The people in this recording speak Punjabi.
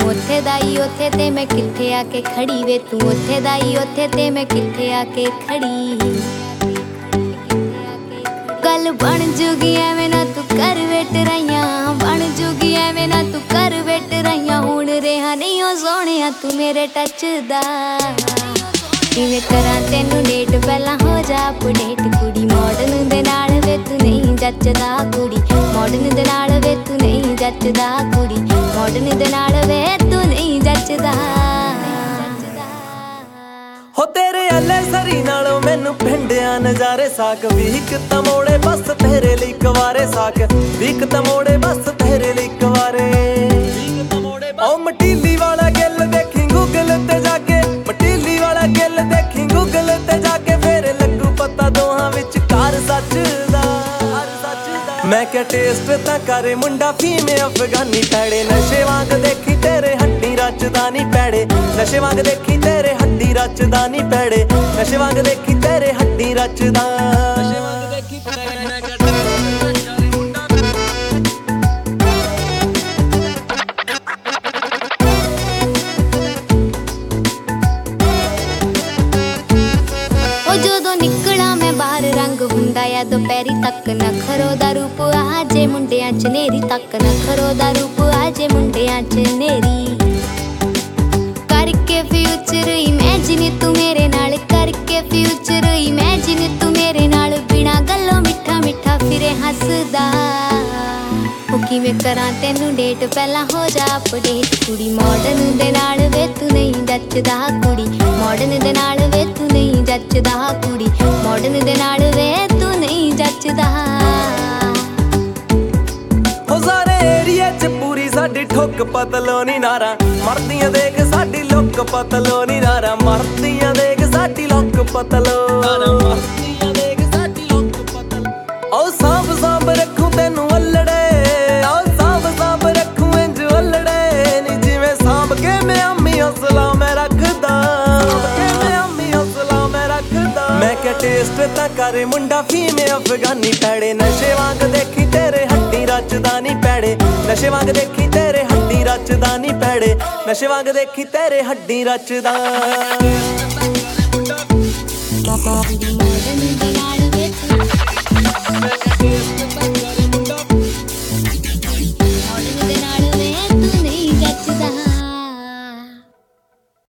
ਤੂੰ ਉੱਥੇ ਦਾ ਹੀ ਉੱਥੇ ਤੇ ਮੈਂ ਕਿੱਥੇ ਆ ਕੇ ਖੜੀ ਵੇ ਤੂੰ ਉੱਥੇ ਦਾ ਹੀ ਉੱਥੇ ਤੇ ਮੈਂ ਕਿੱਥੇ ਆ ਕੇ ਖੜੀ ਗੱਲ ਬਣ ਜੂਗੀ ਐਵੇਂ ਨਾ ਤੂੰ ਕਰ ਵੇਟ ਰਹੀਆਂ ਬਣ ਜੂਗੀ ਐਵੇਂ ਨਾ ਤੂੰ ਕਰ ਵੇਟ ਰਹੀਆਂ ਹੁਣ ਰਿਹਾ ਨਹੀਂ ਉਹ ਸੋਹਣਿਆ ਤੂੰ ਮੇਰੇ ਟੱਚ ਦਾ ਕਿਵੇਂ ਕਰਾਂ ਤੈਨੂੰ ਡੇਟ ਪਹਿਲਾਂ ਹੋ ਜਾ ਅਪਡੇਟ ਕੁੜੀ ਮਾਡਰਨ ਦੇ ਨਾਲ ਵੇ ਤੂੰ ਨਹੀਂ ਜੱਚਦਾ ਕੁੜੀ ਮਾਡਰਨ ਦੇ ਨਾਲ ਵੇ ਤੂੰ ਨਹੀਂ ਜੱਚਦਾ ਕੁੜੀ ਮਾਡਰਨ ਦੇ ਨਾਲ ਵੇ ਤੂੰ ਨਹੀਂ ਜੱਚਦਾ ਹੋ ਤੇਰੇ ਅੱਲੇ ਸਰੀ ਨਾਲੋਂ ਮੈਨੂੰ ਪਿੰਡਿਆਂ ਨਜ਼ਾਰੇ ਸਾਕ ਵੀਕ ਤਮੋੜੇ ਬਸ ਤੇਰੇ ਲਈ ਕਵਾਰੇ ਸਾਕ ਵੀਕ ਤਮੋੜੇ ਬਸ ਤੇਰੇ ਲਈ ਕਵਾਰੇ ਓ ਮਟੀਲੀ ਵਾਲਾ ਗਿੱਲ ਦੇਖੀ ਗੂਗਲ ਤੇ ਜਾ ਕੇ ਮਟੀਲੀ ਵਾਲਾ ਗਿੱਲ ਦੇਖੀ ਗੂਗਲ ਤੇ ਜਾ ਕੇ ਫੇਰ ਲੱਗੂ ਪਤਾ ਦੋਹਾਂ ਵਿੱਚ ਕਾਰ ਸੱਚ ਦਾ ਮੈਂ ਕਿਹਾ ਟੇਸਟ ਤਾਂ ਕਰੇ ਮੁੰਡਾ ਫੀਮੇ ਅਫਗਾਨੀ ਪੈੜੇ ਨਸ਼ੇ ਵਾਂਗ ਦੇਖੀ ਤੇਰੇ ਹੱਡੀ ਰਚਦਾ ਨਹੀਂ ਪੈੜੇ ਨਸ਼ੇ ਵਾਂਗ ਦੇਖੀ ਤੇਰੇ ਹੱਡੀ ਰਚਦਾ ਨਹੀਂ ਪੈੜੇ ਨਸ਼ੇ ਵਾਂਗ ਦੇਖੀ ਤੇਰੇ ਹੱਡੀ ਰਚਦਾ ਨਸ਼ੇ ਵਾਂਗ ਦੇਖੀ ਜਦੋਂ ਨਿਕਲਾਂ ਮੈਂ ਬਾਹਰ ਰੰਗ ਹੁੰਦਾ ਆ ਦੁਪਹਿਰੀ ਤੱਕ ਨਖਰੋ ਦਾ ਰੂਪ ਆ ਜੇ ਮੁੰਡਿਆਂ ਚ ਨੇਰੀ ਤੱਕ ਨਖਰੋ ਦਾ ਰੂਪ ਆ ਜੇ ਮੁੰਡਿਆਂ ਚ ਨੇਰੀ ਕਰਕੇ ਫਿਊਚਰ ਇਮੇਜਿਨ ਤੂੰ ਮੇਰੇ ਨਾਲ ਕਰਕੇ ਫਿਊਚਰ ਇਮੇਜਿਨ ਤੂੰ ਮੇਰੇ ਨਾਲ ਬਿਨਾ ਗੱਲੋਂ ਮਿੱਠਾ ਮਿੱਠਾ ਫਿਰੇ ਹੱਸਦਾ ਉਹ ਕਿਵੇਂ ਕਰਾਂ ਤੈਨੂੰ ਡੇਟ ਪਹਿਲਾਂ ਹੋ ਜਾ ਅਪਡੇਟ ਕੁੜੀ ਮਾਡਰਨ ਦੇ ਨਾਲ ਵੇ ਤੂੰ ਨਹੀਂ ਜੱਚਦਾ ਕੁੜੀ ਮਾਡਰਨ ਦੇ ਨਾਲ ਵੇ ਤੂੰ ਨਹੀਂ ਜੱਚਦਾ ਕੁੜੀ ਮਾਡਰਨ ਦੇ ਨਾਲ ਵੇ ਤੂੰ ਨਹੀਂ ਜੱਚਦਾ ਹੋ ਸਾਰੇ ਏਰੀਏ ਚ ਪੂਰੀ ਸਾਡੀ ਠੁੱਕ ਪਤਲੋ ਨੀ ਨਾਰਾ ਮਰਦੀਆਂ ਦੇਖ ਸਾਡੀ ਲੁੱਕ ਪਤਲੋ ਨੀ ਨਾਰਾ ਮਰਦੀਆਂ ਦੇਖ ਸਾਡੀ ਲੁੱਕ ਪਤਲੋ ਨਾਰਾ ਮਰਦੀਆਂ ਦੇਖ ਸਾਡੀ ਲੁੱਕ ਪਤਲੋ ਓ ਸਾਂਭ ਸਾਂਭ ਰੱਖੂ ਤੈਨੂੰ ਅੱਲੜੇ ਓ ਸਾਂਭ ਸਾਂਭ ਰੱਖੂ ਇੰਜ ਅੱਲੜੇ ਨੀ ਜਿਵੇਂ ਸਾਂਭ ਕੇ ਮੈਂ ਅੰਮੀ ਹੌਸਲਾ ਮੈਂ ਰੱਖਦਾ ਮੈਂ ਕਿਹਾ ਟੇਸਟ ਤਾਂ ਕਰੇ ਮੁੰਡਾ ਫੀਮੇ ਅਫਗਾਨੀ ਪੈੜੇ ਨਸ਼ੇ ਵਾਂਗ ਦੇਖੀ ਤੇਰੇ ਹੱਡੀ ਰਚਦਾ ਨਹੀਂ ਪੈੜੇ ਨਸ਼ੇ ਵਾਂਗ ਦੇਖੀ ਤੇਰੇ ਹੱਡੀ ਰਚਦਾ ਨਹੀਂ ਪੈੜੇ ਨਸ਼ੇ ਵਾਂਗ ਦੇਖੀ ਤੇਰੇ ਹੱਡੀ ਰਚਦਾ